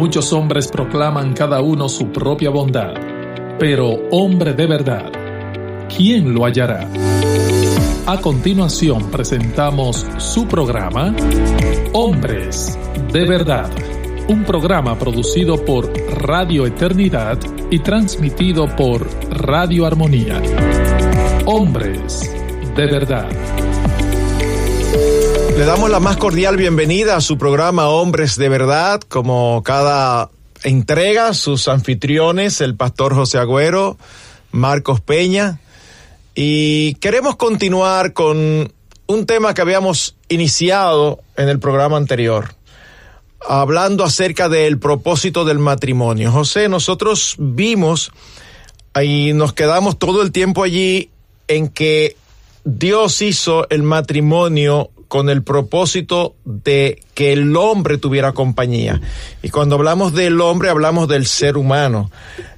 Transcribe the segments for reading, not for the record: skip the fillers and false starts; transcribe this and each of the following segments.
Muchos hombres proclaman cada uno su propia bondad, pero hombre de verdad, ¿quién lo hallará? A continuación presentamos su programa Hombres de Verdad, un programa producido por Radio Eternidad y transmitido por Radio Armonía. Hombres de Verdad. Le damos la más cordial bienvenida a su programa Hombres de Verdad. Como cada entrega, sus anfitriones, el pastor José Agüero, Marcos Peña. Y queremos continuar con un tema que habíamos iniciado en el programa anterior, hablando acerca del propósito del matrimonio. José, nosotros vimos y nos quedamos todo el tiempo allí en que Dios hizo el matrimonio con el propósito de que el hombre tuviera compañía. Y cuando hablamos del hombre, hablamos del ser humano.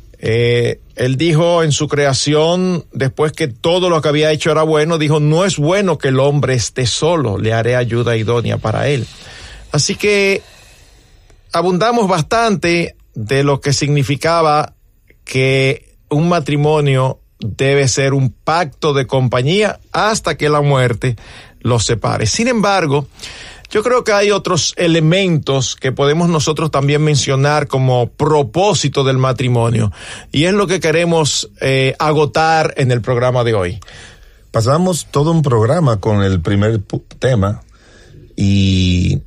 Él dijo en su creación, después que todo lo que había hecho era bueno, dijo, no es bueno que el hombre esté solo, le haré ayuda idónea para él. Así que abundamos bastante de lo que significaba que un matrimonio debe ser un pacto de compañía hasta que la muerte los separe. Sin embargo, yo creo que hay otros elementos que podemos nosotros también mencionar como propósito del matrimonio, y es lo que queremos agotar en el programa de hoy. Pasamos todo un programa con el primer tema, y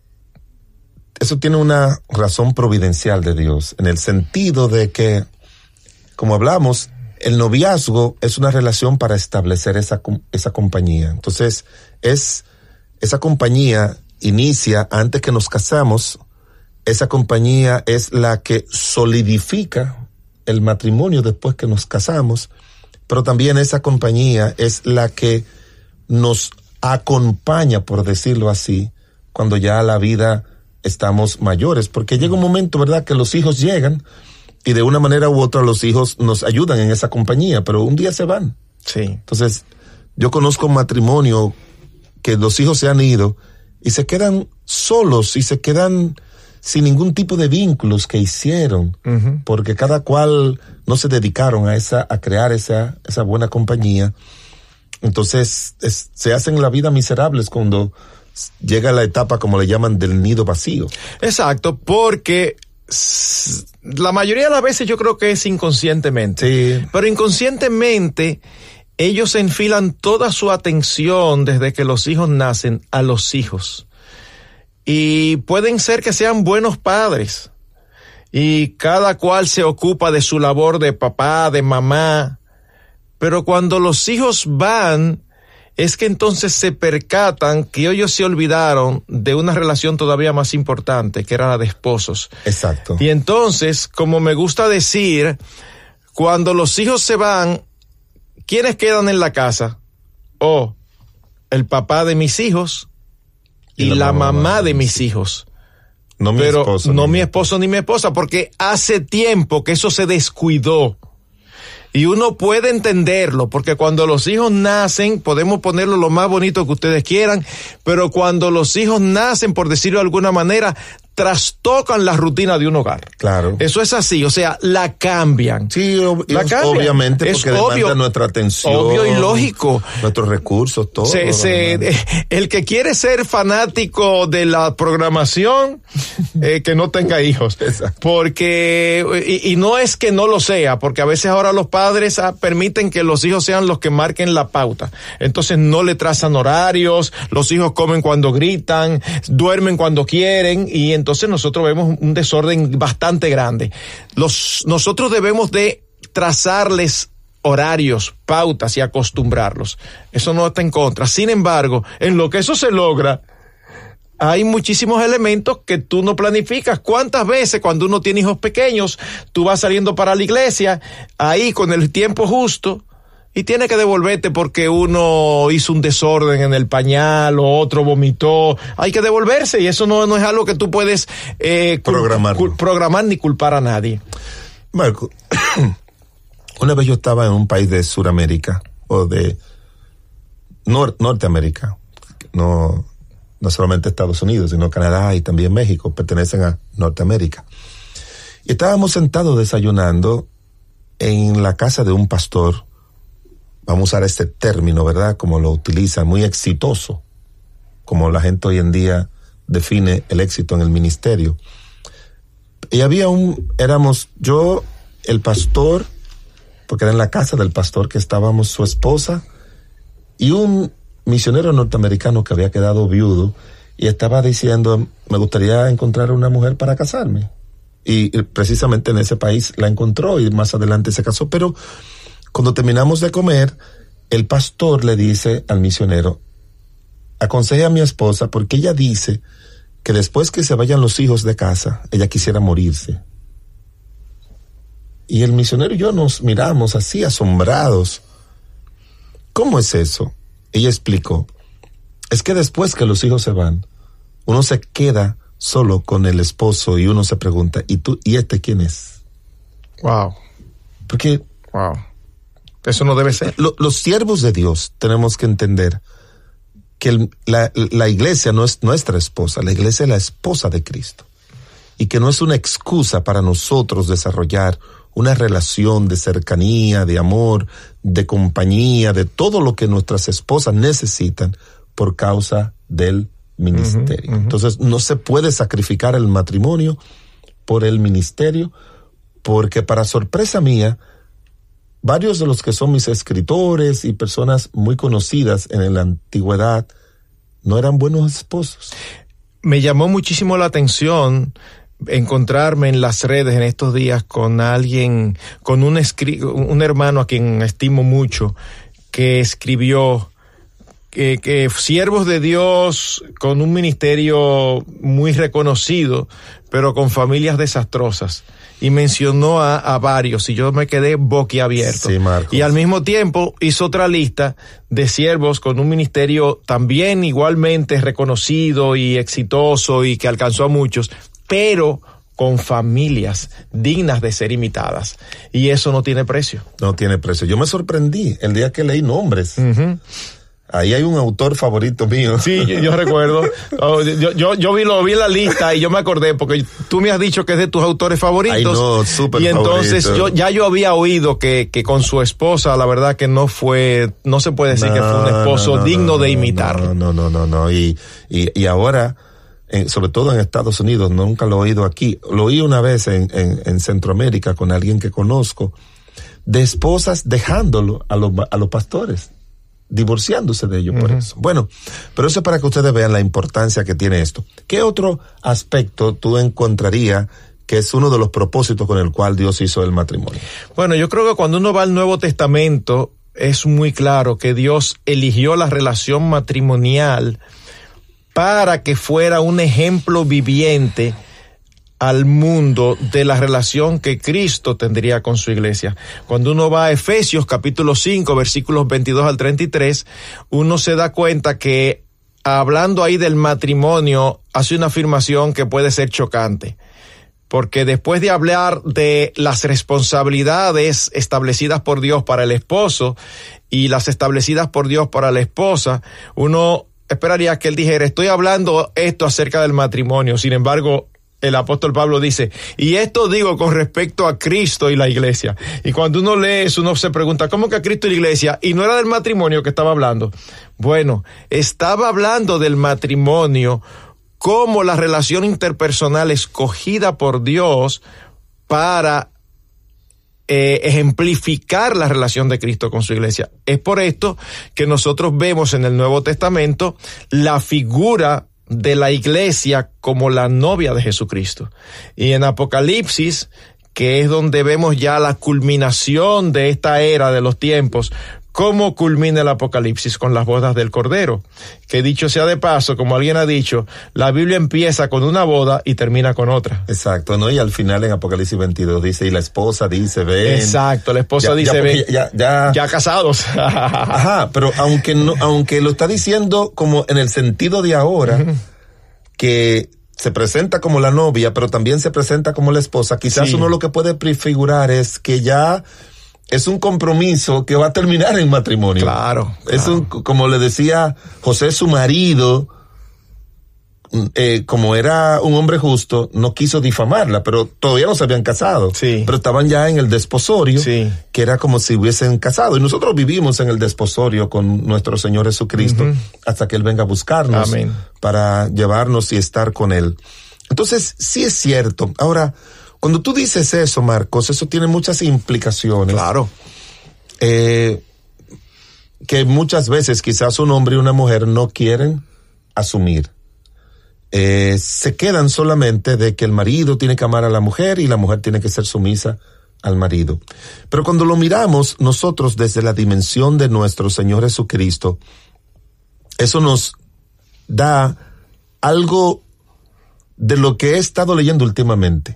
eso tiene una razón providencial de Dios, en el sentido de que, como hablamos, el noviazgo es una relación para establecer esa compañía. Entonces, esa compañía inicia antes que nos casamos. Esa compañía es la que solidifica el matrimonio después que nos casamos, pero también esa compañía es la que nos acompaña, por decirlo así, cuando ya la vida estamos mayores, porque llega un momento, ¿verdad?, que los hijos llegan y de una manera u otra los hijos nos ayudan en esa compañía, pero un día se van. Sí. Entonces, yo conozco un matrimonio que los hijos se han ido y se quedan solos y se quedan sin ningún tipo de vínculos que hicieron, porque cada cual no se dedicaron a crear esa buena compañía. Entonces, se hacen la vida miserables cuando llega la etapa, como le llaman, del nido vacío. Exacto, porque la mayoría de las veces yo creo que es inconscientemente. Sí. Pero inconscientemente ellos enfilan toda su atención desde que los hijos nacen a los hijos. Y pueden ser que sean buenos padres. Y cada cual se ocupa de su labor de papá, de mamá. Pero cuando los hijos van, es que entonces se percatan que ellos se olvidaron de una relación todavía más importante, que era la de esposos. Exacto. Y entonces, como me gusta decir, cuando los hijos se van, ¿quiénes quedan en la casa? El papá de mis hijos y la mamá de mis hijos. No mi esposo. No mi esposo ni mi esposa, porque hace tiempo que eso se descuidó. Y uno puede entenderlo, porque cuando los hijos nacen, podemos ponerlo lo más bonito que ustedes quieran, pero cuando los hijos nacen, por decirlo de alguna manera, trastocan la rutina de un hogar. Claro. Eso es así, o sea, la cambian. Sí, la cambian. Obviamente, es porque demanda nuestra atención. Obvio y lógico. Nuestros recursos, todo. El que quiere ser fanático de la programación, que no tenga hijos. Exacto. Porque, y no es que no lo sea, porque a veces ahora los padres permiten que los hijos sean los que marquen la pauta. Entonces no le trazan horarios, los hijos comen cuando gritan, duermen cuando quieren, y entonces nosotros vemos un desorden bastante grande. Nosotros debemos de trazarles horarios, pautas y acostumbrarlos. Eso no está en contra. Sin embargo, en lo que eso se logra, hay muchísimos elementos que tú no planificas. ¿Cuántas veces cuando uno tiene hijos pequeños, tú vas saliendo para la iglesia, ahí con el tiempo justo, y tiene que devolverte porque uno hizo un desorden en el pañal o otro vomitó? Hay que devolverse, y eso no es algo que tú puedes programar ni culpar a nadie. Marco, una vez yo estaba en un país de Sudamérica o de Norteamérica, no solamente Estados Unidos, sino Canadá y también México pertenecen a Norteamérica. Y estábamos sentados desayunando en la casa de un pastor, vamos a usar este término, ¿verdad? Como lo utiliza, muy exitoso, como la gente hoy en día define el éxito en el ministerio. Y éramos yo, el pastor, porque era en la casa del pastor que estábamos, su esposa, y un misionero norteamericano que había quedado viudo, y estaba diciendo, me gustaría encontrar una mujer para casarme. Y precisamente en ese país la encontró y más adelante se casó. Pero cuando terminamos de comer, el pastor le dice al misionero, aconseje a mi esposa porque ella dice que después que se vayan los hijos de casa, ella quisiera morirse. Y el misionero y yo nos miramos así asombrados. ¿Cómo es eso? Ella explicó, es que después que los hijos se van, uno se queda solo con el esposo y uno se pregunta, ¿y este quién es? Wow. Porque wow. Eso no debe ser. Los siervos de Dios tenemos que entender que la iglesia no es nuestra esposa, la iglesia es la esposa de Cristo. Y que no es una excusa para nosotros desarrollar una relación de cercanía, de amor, de compañía, de todo lo que nuestras esposas necesitan por causa del ministerio. Entonces no se puede sacrificar el matrimonio por el ministerio, porque para sorpresa mía, varios de los que son mis escritores y personas muy conocidas en la antigüedad no eran buenos esposos. Me llamó muchísimo la atención encontrarme en las redes en estos días con alguien, con un hermano a quien estimo mucho, que escribió que siervos de Dios con un ministerio muy reconocido, pero con familias desastrosas. Y mencionó a varios, y yo me quedé boquiabierto. Sí, Marcos. Y al mismo tiempo hizo otra lista de siervos con un ministerio también igualmente reconocido y exitoso y que alcanzó a muchos, pero con familias dignas de ser imitadas. Y eso no tiene precio. No tiene precio. Yo me sorprendí el día que leí nombres. Ahí hay un autor favorito mío. Sí, yo recuerdo. Yo vi la lista y yo me acordé porque tú me has dicho que es de tus autores favoritos. Ay, no, súper y entonces favorito. yo había oído que con su esposa, la verdad que no se puede decir que fue un esposo digno de imitar. No. Y ahora, sobre todo en Estados Unidos, nunca lo he oído aquí. Lo oí una vez en Centroamérica con alguien que conozco, de esposas dejándolo a los pastores, divorciándose de ellos por eso. Bueno, pero eso es para que ustedes vean la importancia que tiene esto. ¿Qué otro aspecto tú encontrarías que es uno de los propósitos con el cual Dios hizo el matrimonio? Bueno, yo creo que cuando uno va al Nuevo Testamento es muy claro que Dios eligió la relación matrimonial para que fuera un ejemplo viviente al mundo de la relación que Cristo tendría con su iglesia. Cuando uno va a Efesios capítulo 5, versículos 22 al 33, uno se da cuenta que hablando ahí del matrimonio, hace una afirmación que puede ser chocante. Porque después de hablar de las responsabilidades establecidas por Dios para el esposo y las establecidas por Dios para la esposa, uno esperaría que él dijera, estoy hablando esto acerca del matrimonio. Sin embargo, el apóstol Pablo dice, y esto digo con respecto a Cristo y la iglesia. Y cuando uno lee eso, uno se pregunta, ¿cómo que a Cristo y la iglesia? Y no era del matrimonio que estaba hablando. Bueno, estaba hablando del matrimonio como la relación interpersonal escogida por Dios para ejemplificar la relación de Cristo con su iglesia. Es por esto que nosotros vemos en el Nuevo Testamento la figura de la iglesia como la novia de Jesucristo. Y en Apocalipsis, que es donde vemos ya la culminación de esta era de los tiempos, ¿cómo culmina el Apocalipsis? Con las bodas del Cordero. Que dicho sea de paso, como alguien ha dicho, la Biblia empieza con una boda y termina con otra. Exacto, ¿no? Y al final en Apocalipsis 22 dice, y la esposa dice, ven. Exacto, la esposa dice, ven. Ya casados. Ajá, pero aunque lo está diciendo como en el sentido de ahora, que se presenta como la novia, pero también se presenta como la esposa, quizás uno lo que puede prefigurar es que ya es un compromiso que va a terminar en matrimonio. Claro. Es como le decía José su marido, como era un hombre justo, no quiso difamarla, pero todavía no se habían casado. Sí. Pero estaban ya en el desposorio, sí, que era como si hubiesen casado. Y nosotros vivimos en el desposorio con nuestro Señor Jesucristo hasta que Él venga a buscarnos. Amén. Para llevarnos y estar con Él. Entonces, sí es cierto. Ahora, cuando tú dices eso, Marcos, eso tiene muchas implicaciones. Claro. Que muchas veces quizás un hombre y una mujer no quieren asumir. Se quedan solamente de que el marido tiene que amar a la mujer y la mujer tiene que ser sumisa al marido. Pero cuando lo miramos nosotros desde la dimensión de nuestro Señor Jesucristo, eso nos da algo de lo que he estado leyendo últimamente.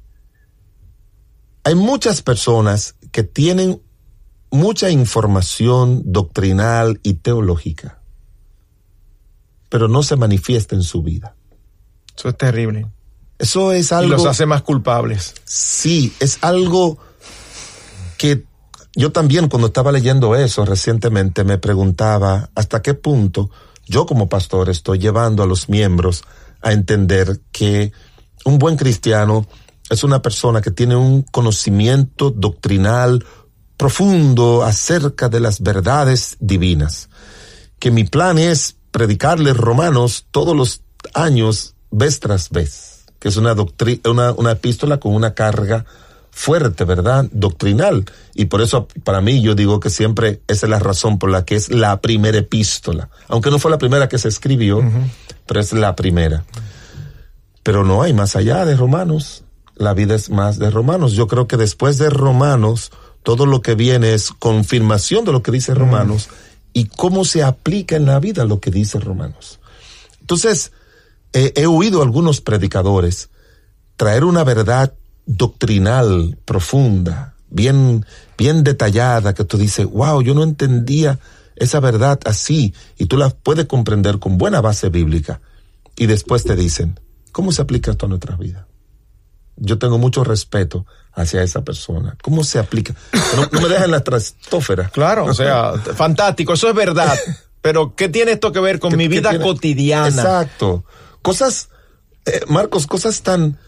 Hay muchas personas que tienen mucha información doctrinal y teológica, pero no se manifiesta en su vida. Eso es terrible. Eso es algo... Y los hace más culpables. Sí, es algo que yo también cuando estaba leyendo eso recientemente me preguntaba hasta qué punto yo como pastor estoy llevando a los miembros a entender que un buen cristiano es una persona que tiene un conocimiento doctrinal profundo acerca de las verdades divinas. Que mi plan es predicarles Romanos todos los años, vez tras vez, que es una epístola con una carga fuerte, ¿verdad? Doctrinal. Y por eso, para mí, yo digo que siempre esa es la razón por la que es la primera epístola. Aunque no fue la primera que se escribió, pero es la primera. Pero no hay más allá de Romanos. La vida es más de Romanos. Yo creo que después de Romanos, todo lo que viene es confirmación de lo que dice Romanos y cómo se aplica en la vida lo que dice Romanos. Entonces, he oído a algunos predicadores traer una verdad doctrinal profunda, bien detallada, que tú dices, wow, yo no entendía esa verdad así, y tú la puedes comprender con buena base bíblica, y después te dicen, ¿cómo se aplica esto a nuestra vida? Yo tengo mucho respeto hacia esa persona. ¿Cómo se aplica? No me dejan en la estratosfera. Claro, o sea, fantástico, eso es verdad, pero ¿qué tiene esto que ver con mi vida cotidiana? Exacto. Cosas, Marcos, cosas tan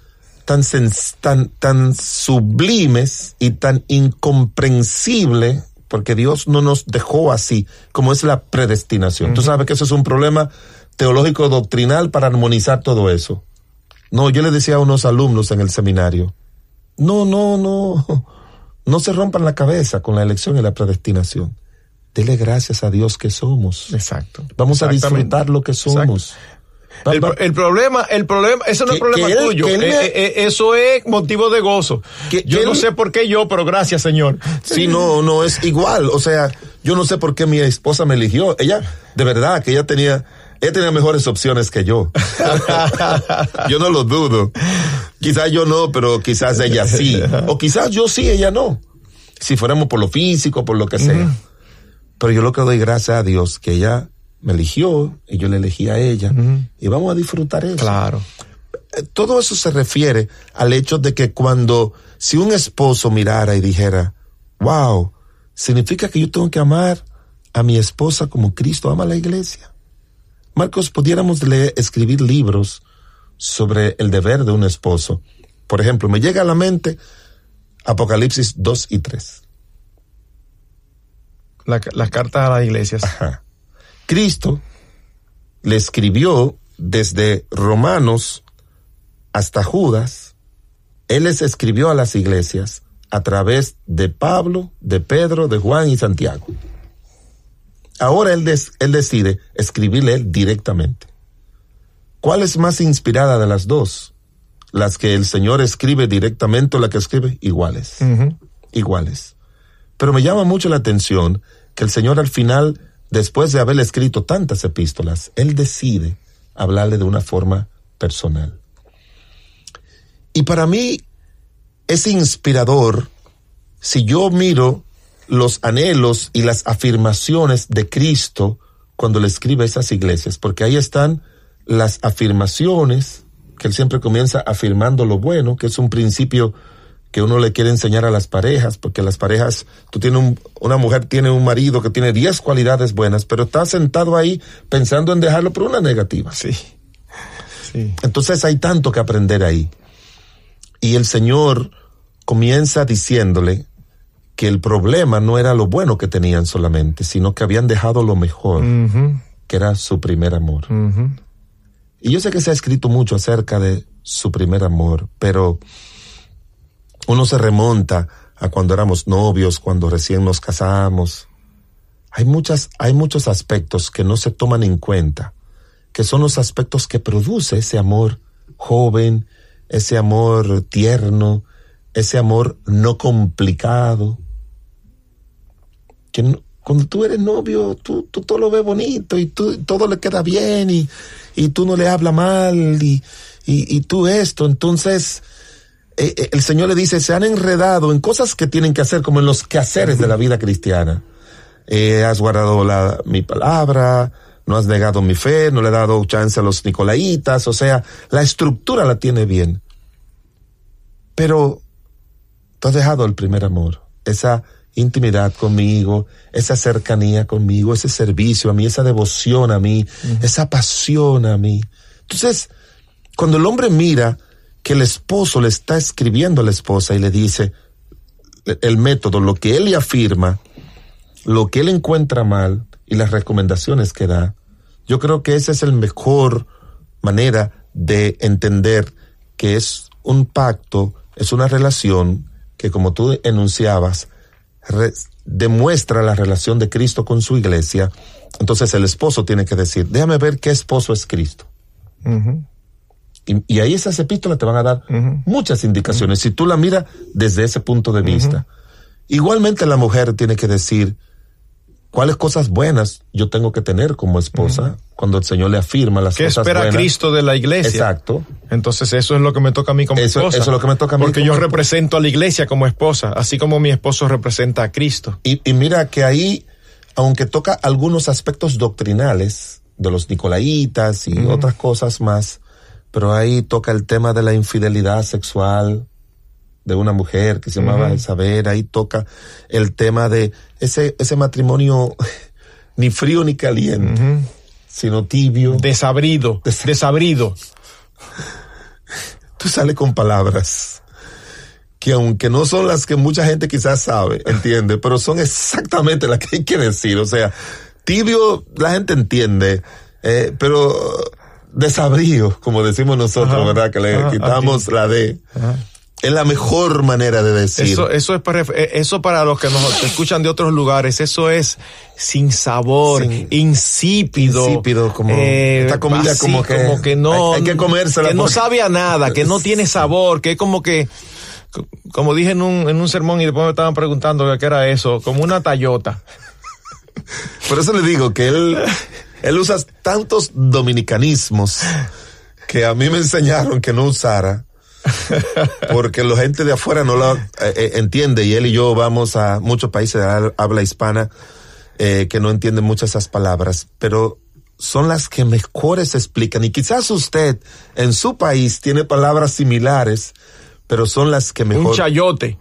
sublimes y tan incomprensibles, porque Dios no nos dejó así, como es la predestinación. Tú sabes que eso es un problema teológico doctrinal para armonizar todo eso. No, yo le decía a unos alumnos en el seminario, no se rompan la cabeza con la elección y la predestinación. Dele gracias a Dios que somos. Exacto. Vamos a disfrutar lo que somos. El problema, eso no es problema tuyo. Eso es motivo de gozo. Yo no sé por qué pero gracias, Señor. Sí, no es igual. O sea, yo no sé por qué mi esposa me eligió. Ella, de verdad, que ella tenía mejores opciones que yo. Yo no lo dudo. Quizás yo no, pero quizás ella sí. O quizás yo sí, ella no. Si fuéramos por lo físico, por lo que sea. Pero yo lo que doy gracias a Dios, que ella me eligió y yo le elegí a ella. Y vamos a disfrutar eso. Claro. Todo eso se refiere al hecho de que si un esposo mirara y dijera, wow, significa que yo tengo que amar a mi esposa como Cristo ama a la iglesia. Marcos, pudiéramos escribir libros sobre el deber de un esposo. Por ejemplo, me llega a la mente Apocalipsis 2 y 3. Las cartas a las iglesias. Ajá. Cristo le escribió desde Romanos hasta Judas. Él les escribió a las iglesias a través de Pablo, de Pedro, de Juan y Santiago. Ahora él decide escribirle él directamente. ¿Cuál es más inspirada de las dos? ¿Las que el Señor escribe directamente o la que escribe? Iguales. Iguales. Pero me llama mucho la atención que el Señor al final, después de haberle escrito tantas epístolas, Él decide hablarle de una forma personal. Y para mí es inspirador si yo miro los anhelos y las afirmaciones de Cristo cuando le escribe a esas iglesias, porque ahí están las afirmaciones, que Él siempre comienza afirmando lo bueno, que es un principio que uno le quiere enseñar a las parejas, porque las parejas, una mujer tiene un marido que tiene 10 cualidades buenas, pero está sentado ahí pensando en dejarlo por una negativa. Sí. Sí. Entonces hay tanto que aprender ahí. Y el Señor comienza diciéndole que el problema no era lo bueno que tenían solamente, sino que habían dejado lo mejor, que era su primer amor. Y yo sé que se ha escrito mucho acerca de su primer amor, pero uno se remonta a cuando éramos novios, cuando recién nos casamos. Hay muchos aspectos que no se toman en cuenta, que son los aspectos que produce ese amor joven, ese amor tierno, ese amor no complicado. Que no, cuando tú eres novio, tú todo lo ves bonito y todo le queda bien y tú no le hablas mal y tú esto. Entonces, el Señor le dice, se han enredado en cosas que tienen que hacer, como en los quehaceres de la vida cristiana. Has guardado mi palabra, no has negado mi fe, no le he dado chance a los nicolaitas, o sea, la estructura la tiene bien. Pero tú has dejado el primer amor, esa intimidad conmigo, esa cercanía conmigo, ese servicio a mí, esa devoción a mí, esa pasión a mí. Entonces, cuando el hombre mira que el esposo le está escribiendo a la esposa y le dice el método, lo que él le afirma, lo que él encuentra mal y las recomendaciones que da, yo creo que esa es la mejor manera de entender que es un pacto, es una relación que, como tú enunciabas, demuestra la relación de Cristo con su iglesia. Entonces el esposo tiene que decir, déjame ver qué esposo es Cristo. Y ahí esas epístolas te van a dar muchas indicaciones, si tú la miras desde ese punto de vista. Igualmente la mujer tiene que decir cuáles cosas buenas yo tengo que tener como esposa, cuando el Señor le afirma las cosas buenas. ¿Qué espera Cristo de la iglesia? Exacto. Entonces eso es lo que me toca a mí como esposa. Eso es lo que me toca a mí. Porque yo represento a la iglesia como esposa, así como mi esposo representa a Cristo. Y mira que ahí, aunque toca algunos aspectos doctrinales de los nicolaitas y otras cosas más, pero ahí toca el tema de la infidelidad sexual de una mujer que se llamaba Isabel, ahí toca el tema de ese matrimonio ni frío ni caliente, sino tibio. Desabrido. Tú sales con palabras que, aunque no son las que mucha gente quizás sabe, entiende, pero son exactamente las que hay que decir. O sea, tibio la gente entiende, pero desabrido, como decimos nosotros, ¿verdad? Que le quitamos la D. Es la mejor manera de decir. Eso para los que nos escuchan de otros lugares, eso es sin sabor, insípido. Insípido, como esta comida así, como que no, hay que comérsela. Que no sabe a nada, que no tiene sabor, que es como dije en un sermón y después me estaban preguntando qué era eso, como una tallota. Por eso le digo que él usa tantos dominicanismos que a mí me enseñaron que no usara. Porque la gente de afuera no lo entiende, y él y yo vamos a muchos países de habla hispana que no entienden muchas esas palabras, pero son las que mejores explican. Y quizás usted en su país tiene palabras similares, pero son las que mejor. Un chayote.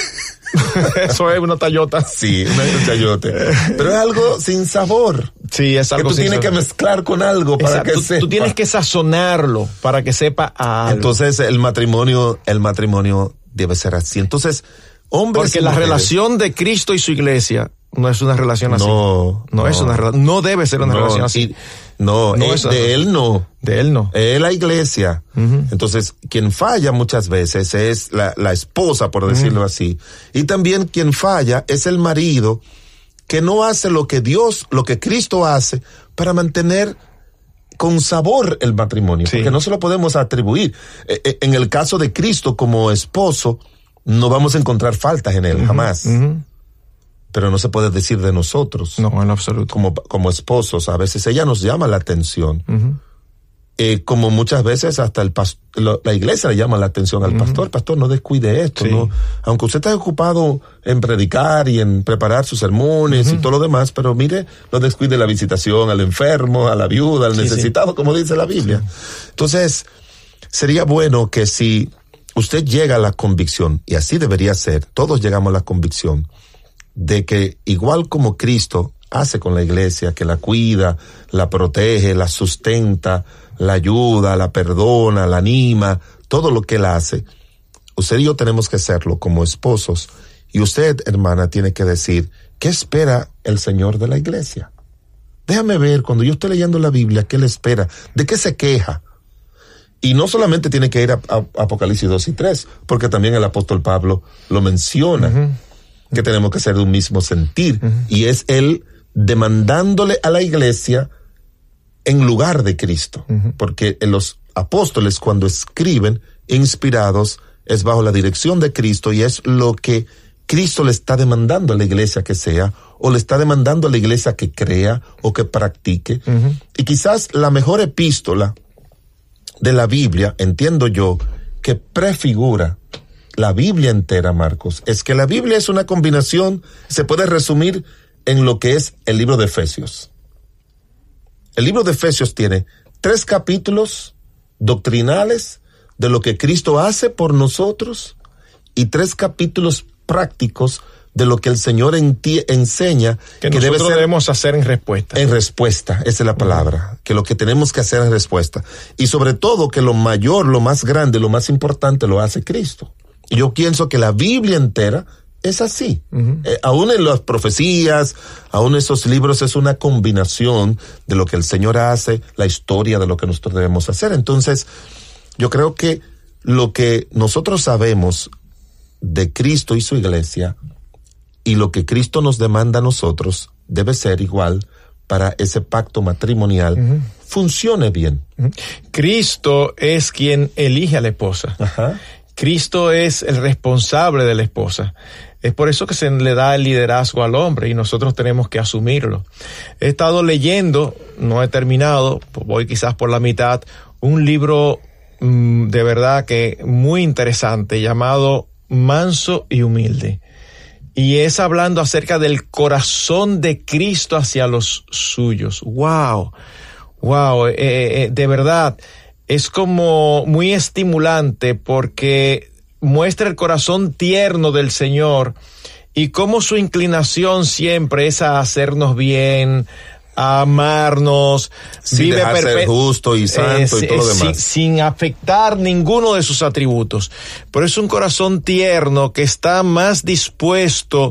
Eso es una tallota. Sí, un chayote. Pero es algo sin sabor. Sí, es algo que tú tienes que mezclar con algo para que sepa. Tú tienes que sazonarlo para que sepa a algo. Entonces el matrimonio debe ser así. Entonces, hombres porque la relación de Cristo y su iglesia no es una relación así. No es una relación. No debe ser una relación así. De él no. Es la iglesia. Entonces, quien falla muchas veces es la esposa, por decirlo así. Y también quien falla es el marido, que no hace lo que Cristo hace para mantener con sabor el matrimonio. Sí. Porque no se lo podemos atribuir. En el caso de Cristo como esposo, no vamos a encontrar faltas en él, jamás. Pero no se puede decir de nosotros. No, en absoluto. Como esposos, a veces ella nos llama la atención. Como muchas veces hasta la iglesia le llama la atención al pastor. Pastor, no descuide esto, ¿no? Aunque usted está ocupado en predicar y en preparar sus sermones y todo lo demás, pero mire, no descuide la visitación al enfermo, a la viuda, al necesitado, como dice la Biblia. Entonces, sería bueno que si usted llega a la convicción, y así debería ser, todos llegamos a la convicción, de que igual como Cristo hace con la iglesia, que la cuida, la protege, la sustenta, la ayuda, la perdona, la anima, todo lo que Él hace. Usted y yo tenemos que hacerlo como esposos. Y usted, hermana, tiene que decir, ¿qué espera el Señor de la iglesia? Déjame ver, cuando yo estoy leyendo la Biblia, ¿qué Él espera? ¿De qué se queja? Y no solamente tiene que ir a Apocalipsis 2 y 3, porque también el apóstol Pablo lo menciona, que tenemos que ser de un mismo sentir. Y es Él demandándole a la iglesia en lugar de Cristo. Porque los apóstoles, cuando escriben, inspirados, es bajo la dirección de Cristo y es lo que Cristo le está demandando a la iglesia que sea, o le está demandando a la iglesia que crea o que practique. Y quizás la mejor epístola de la Biblia, entiendo yo, que prefigura la Biblia entera, Marcos, es que la Biblia es una combinación, se puede resumir en lo que es el libro de Efesios. El libro de Efesios tiene 3 capítulos doctrinales de lo que Cristo hace por nosotros y 3 capítulos prácticos de lo que el Señor enseña que nosotros debemos hacer en respuesta. En respuesta, esa es la palabra, que lo que tenemos que hacer en respuesta. Y sobre todo que lo mayor, lo más grande, lo más importante lo hace Cristo. Y yo pienso que la Biblia entera es así. Aún en las profecías, aún esos libros es una combinación de lo que el Señor hace, la historia de lo que nosotros debemos hacer. Entonces, yo creo que lo que nosotros sabemos de Cristo y su iglesia y lo que Cristo nos demanda a nosotros debe ser igual para ese pacto matrimonial funcione bien. Cristo es quien elige a la esposa. Cristo es el responsable de la esposa. Es por eso que se le da el liderazgo al hombre y nosotros tenemos que asumirlo. He estado leyendo, no he terminado, voy quizás por la mitad, un libro de verdad que muy interesante llamado Manso y Humilde. Y es hablando acerca del corazón de Cristo hacia los suyos. ¡Wow! De verdad, es como muy estimulante porque muestra el corazón tierno del Señor y cómo su inclinación siempre es a hacernos bien, a amarnos, sin dejar ser justo y santo y todo lo demás. Sin afectar ninguno de sus atributos. Pero es un corazón tierno que está más dispuesto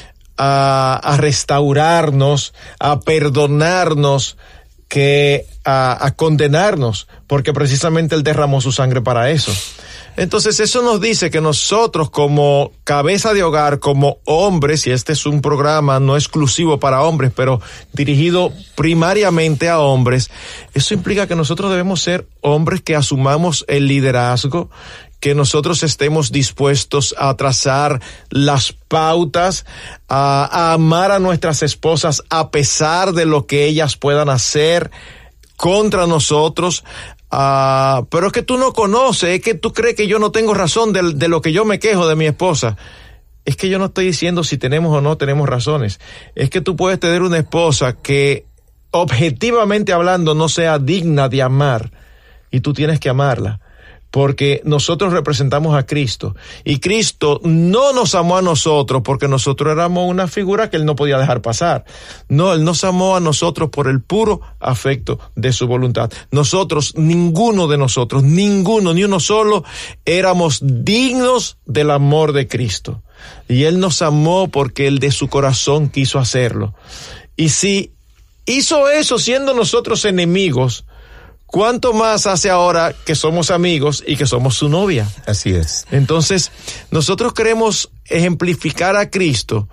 a restaurarnos, a perdonarnos, que a condenarnos, porque precisamente Él derramó su sangre para eso. Entonces eso nos dice que nosotros como cabeza de hogar, como hombres, y este es un programa no exclusivo para hombres, pero dirigido primariamente a hombres, eso implica que nosotros debemos ser hombres que asumamos el liderazgo, que nosotros estemos dispuestos a trazar las pautas, a amar a nuestras esposas a pesar de lo que ellas puedan hacer contra nosotros. Pero es que tú no conoces, es que tú crees que yo no tengo razón de lo que yo me quejo de mi esposa. Es que yo no estoy diciendo si tenemos o no tenemos razones. Es que tú puedes tener una esposa que objetivamente hablando no sea digna de amar y tú tienes que amarla. Porque nosotros representamos a Cristo y Cristo no nos amó a nosotros porque nosotros éramos una figura que Él no podía dejar pasar. No, Él nos amó a nosotros por el puro afecto de su voluntad. Nosotros, ninguno de nosotros, ni uno solo, éramos dignos del amor de Cristo. Y Él nos amó porque Él de su corazón quiso hacerlo. Y si hizo eso siendo nosotros enemigos, ¿cuánto más hace ahora que somos amigos y que somos su novia? Así es. Entonces, nosotros queremos ejemplificar a Cristo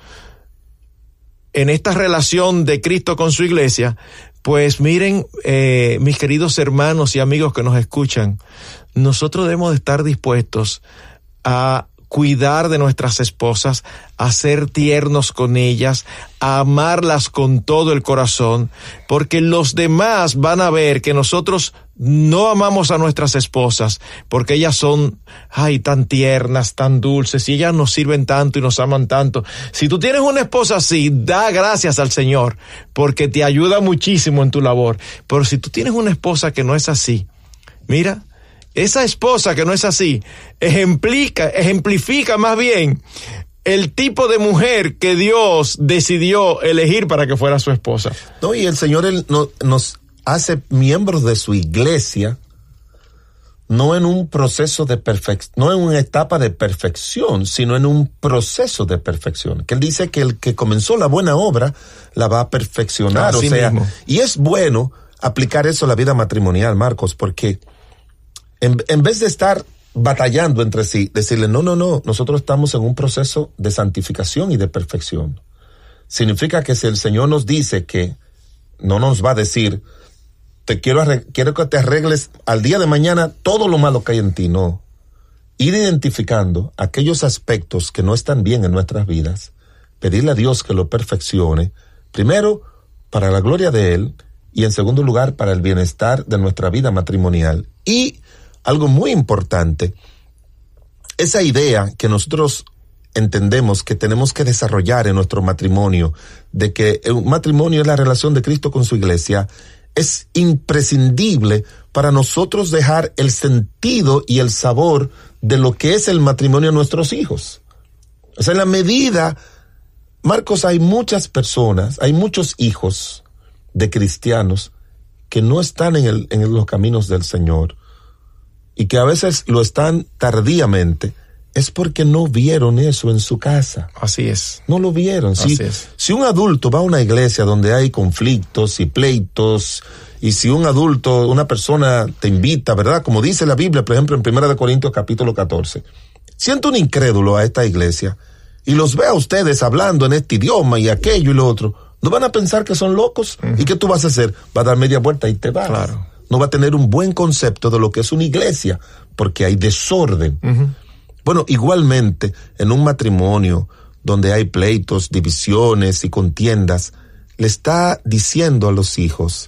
en esta relación de Cristo con su iglesia. Pues miren, mis queridos hermanos y amigos que nos escuchan, nosotros debemos de estar dispuestos a cuidar de nuestras esposas, a ser tiernos con ellas, a amarlas con todo el corazón, porque los demás van a ver que nosotros no amamos a nuestras esposas, porque ellas son, tan tiernas, tan dulces, y ellas nos sirven tanto y nos aman tanto. Si tú tienes una esposa así, da gracias al Señor, porque te ayuda muchísimo en tu labor. Pero si tú tienes una esposa que no es así, mira, esa esposa que no es así, ejemplifica más bien el tipo de mujer que Dios decidió elegir para que fuera su esposa. No, y el Señor nos hace miembros de su iglesia, no en un proceso de no en una etapa de perfección, sino en un proceso de perfección. Que él dice que el que comenzó la buena obra la va a perfeccionar. Así mismo. Y es bueno aplicar eso a la vida matrimonial, Marcos, porque en vez de estar batallando entre sí, decirle, no, nosotros estamos en un proceso de santificación y de perfección. Significa que si el Señor nos dice que no nos va a decir, quiero que te arregles al día de mañana todo lo malo que hay en ti, no. Ir identificando aquellos aspectos que no están bien en nuestras vidas, pedirle a Dios que lo perfeccione, primero para la gloria de Él y en segundo lugar para el bienestar de nuestra vida matrimonial. Y algo muy importante, esa idea que nosotros entendemos que tenemos que desarrollar en nuestro matrimonio, de que un matrimonio es la relación de Cristo con su iglesia, es imprescindible para nosotros dejar el sentido y el sabor de lo que es el matrimonio a nuestros hijos. O sea, en la medida, Marcos, hay muchas personas, hay muchos hijos de cristianos que no están en los caminos del Señor y que a veces lo están tardíamente, es porque no vieron eso en su casa. Así es. No lo vieron. Si un adulto va a una iglesia donde hay conflictos y pleitos, y si un adulto, una persona te invita, ¿verdad? Como dice la Biblia, por ejemplo, en 1 Corintios capítulo 14, siente un incrédulo a esta iglesia y los ve a ustedes hablando en este idioma y aquello y lo otro, ¿no van a pensar que son locos? Uh-huh. ¿Y qué tú vas a hacer? Va a dar media vuelta y te vas. Claro. No va a tener un buen concepto de lo que es una iglesia, porque hay desorden. Uh-huh. Bueno, igualmente, en un matrimonio donde hay pleitos, divisiones y contiendas, le está diciendo a los hijos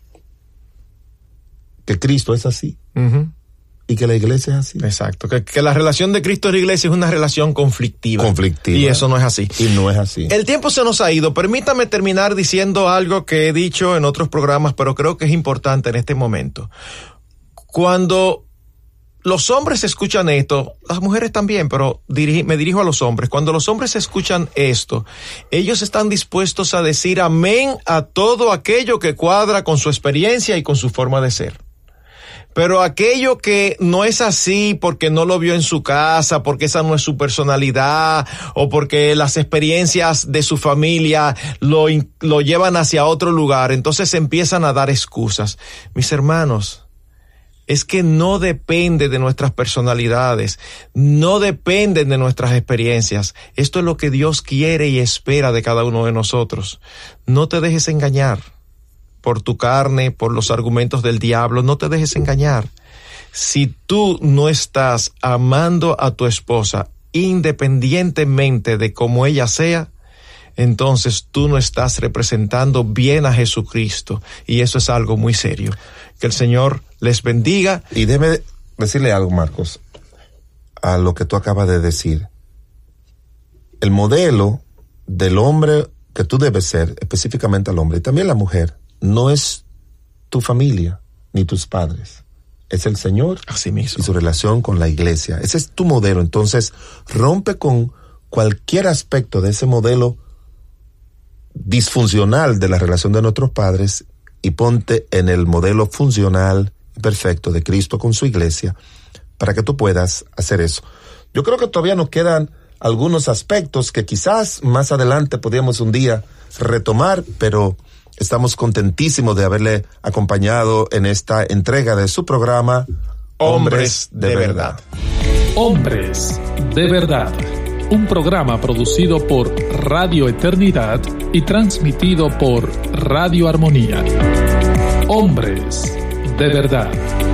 que Cristo es así. Uh-huh. Y que la iglesia es así. Exacto, que la relación de Cristo y la iglesia es una relación conflictiva. Conflictiva. Y eso no es así. Y no es así. El tiempo se nos ha ido. Permítame terminar diciendo algo que he dicho en otros programas, pero creo que es importante en este momento. Cuando los hombres escuchan esto, las mujeres también, pero me dirijo a los hombres. Cuando los hombres escuchan esto, ellos están dispuestos a decir amén a todo aquello que cuadra con su experiencia y con su forma de ser. Pero aquello que no es así porque no lo vio en su casa, porque esa no es su personalidad, o porque las experiencias de su familia lo llevan hacia otro lugar, entonces empiezan a dar excusas. Mis hermanos, es que no depende de nuestras personalidades, no depende de nuestras experiencias. Esto es lo que Dios quiere y espera de cada uno de nosotros. No te dejes engañar por tu carne, por los argumentos del diablo, no te dejes engañar. Si tú no estás amando a tu esposa independientemente de cómo ella sea, entonces tú no estás representando bien a Jesucristo, y eso es algo muy serio. Que el Señor les bendiga. Y debe decirle algo, Marcos, a lo que tú acabas de decir. El modelo del hombre que tú debes ser, específicamente al hombre, y también la mujer, no es tu familia ni tus padres, es el Señor. Así mismo. Y su relación con la iglesia. Ese es tu modelo. Entonces, rompe con cualquier aspecto de ese modelo disfuncional de la relación de nuestros padres y ponte en el modelo funcional y perfecto de Cristo con su iglesia para que tú puedas hacer eso. Yo creo que todavía nos quedan algunos aspectos que quizás más adelante podríamos un día retomar, pero estamos contentísimos de haberle acompañado en esta entrega de su programa Hombres de Verdad. Hombres de Verdad. Un programa producido por Radio Eternidad y transmitido por Radio Armonía. Hombres de Verdad.